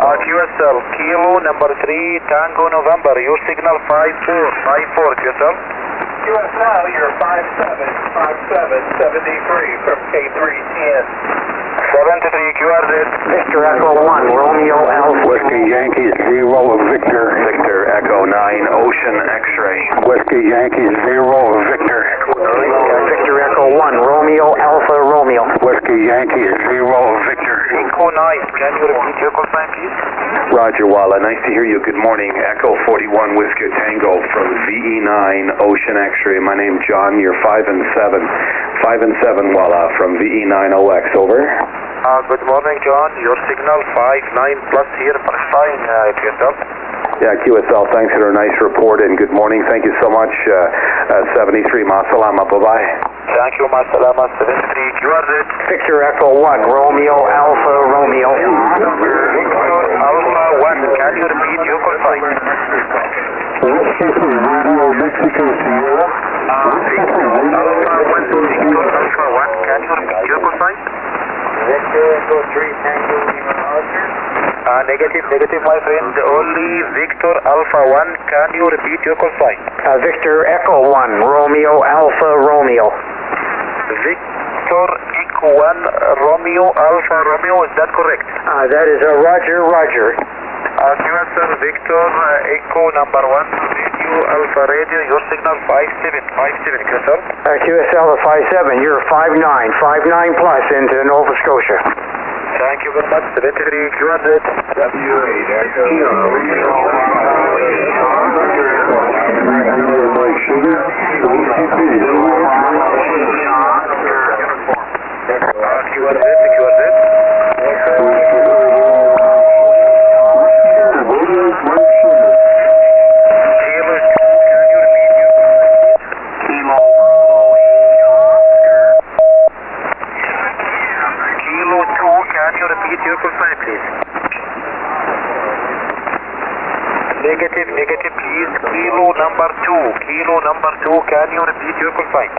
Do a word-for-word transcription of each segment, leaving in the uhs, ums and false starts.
Uh, Q S L, Kilo number three, Tango November, your signal five four, five four, Q S L. Q S L, you're five seven, five seven, seventy-three from K three ten. seventy-three, Q R Z. Victor Echo one, Romeo Alpha. Whiskey Yankee zero, Victor. Victor Echo nine, Ocean X-ray. Whiskey Yankee zero, Victor. Victor Echo one, Romeo Alpha Romeo. Whiskey Yankee zero, Victor. Echo nine, can you repeat your call sign, please? Roger, Walla. Nice to hear you. Good morning. Echo forty-one, Whiskey Tango from V E nine, Ocean X-ray. My name's John. You're five and seven. five and seven, Walla, from V E nine O X. Over. Uh, good morning, John. Your signal five nine plus here, Palestine, uh, Q S L. Yeah, Q S L, thanks for a nice report and good morning. Thank you so much. Uh, uh, seventy-three, Masalama. Bye-bye. Thank you, Masalama. seventy-three, Q R Z. Victor Echo one, Romeo Alpha Romeo. Victor Alpha one, can you repeat your call sign? Radio Mexico Sierra. Uh, Victor Alpha one, Victor Alpha one, can you repeat your call sign? Victor Echo three, Tango Lima Oscar. Uh, negative, negative, my friend. Only Victor Alpha one, can you repeat your call sign? Uh, Victor Echo one, Romeo Alpha Romeo. Victor Echo one, Romeo Alpha Romeo, is that correct? Uh, that is a Roger Roger. Uh, Q S L, Victor uh, Echo number one, Radio Alpha Radio, your signal five seven, five seven, Q S L. Uh, Q S L is five seven, you're five nine, five nine plus into Nova Scotia. Thank you very much, seventy-three, Q R Z. W eight Echo. Uh, Q R Z, Q R Z. Negative, negative, please. Kilo number two. Kilo number two, can you repeat your call sign?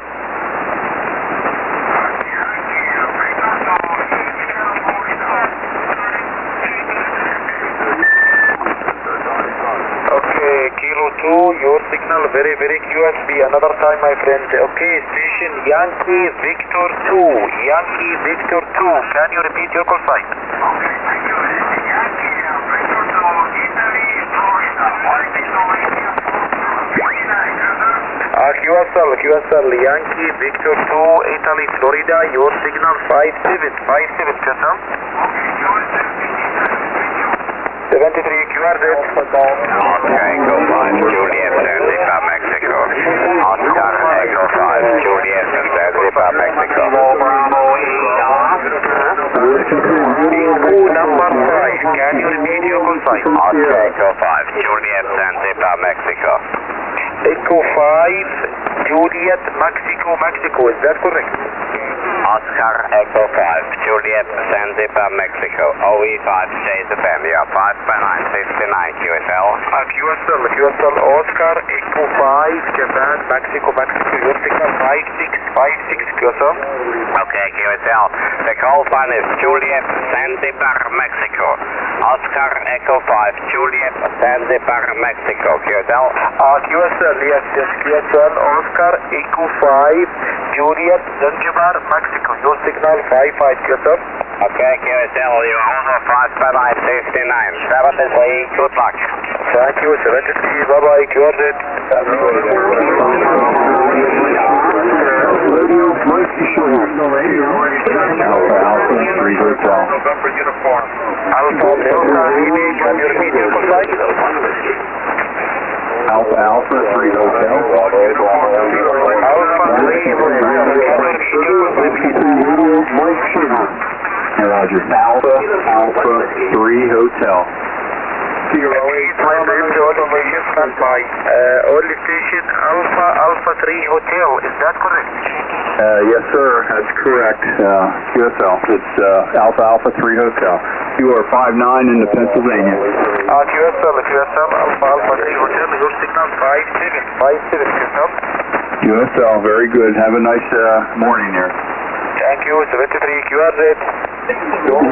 Okay, Kilo two, your signal very, very Q S B. Another time, my friend. Okay, station Yankee Victor two. Yankee Victor two, can you repeat your call sign? Uh, Q S L, Q S L, Yankee Victor two, Italy, Florida, your signal five seven, five seven, Q S L. seventy-three, Q R Z. Oscar Echo five, Juliet, Zanzibar, Mexico. Oscar Echo five, Juliet, Zanzibar, Mexico. Echo number five, can you repeat your call sign? Oscar Echo five, Juliet, Zanzibar, Mexico. Echo five, Juliet, Mexico, Mexico, is that correct? Oscar Echo five, Juliet, Zanzibar, Mexico. O E five, J F M, you are five by nine, fifty-nine, Q S L. Uh, Q S L, Q S L, Oscar, Echo five, Japan, Mexico, Mexico, your signal five six, five six, Q S L. Okay, Q S L. The call sign is Juliet, Zanzibar, Mexico. Oscar Echo five, Juliet, Zanzibar, Mexico, Q S L. Uh, Q S L, yes, yes, Q S L, Oscar, Echo five, Juliet, Zanzibar, Mexico, your signal five five, Q S L. Okay, Q S L, you are over five by nine, fifty-nine, seventy-three, good luck. Thank you, seventy-three, bye-bye, Q R Z. Alpha Alpha three Hotel. November uniform. Alpha Delta Lima, can you repeat your call sign? Alpha Alpha three Hotel. Alpha three Hotel, can you repeat your call sign, please? Mike Sugar. Roger. Alpha Alpha three Hotel. Zero eight, my friend, all station standby. Uh, all station Alpha Alpha three Hotel, is that correct? Uh, yes, sir. That's correct. Uh, Q S L. It's uh, Alpha Alpha three Hotel. You are five nine into Pennsylvania. Uh, Q S L, Q S L, Alpha Alpha three Hotel, your signal five seven, five seven, Q S L. Q S L. Very good. Have a nice uh, morning there. Thank you, seventy-three, Q R Z.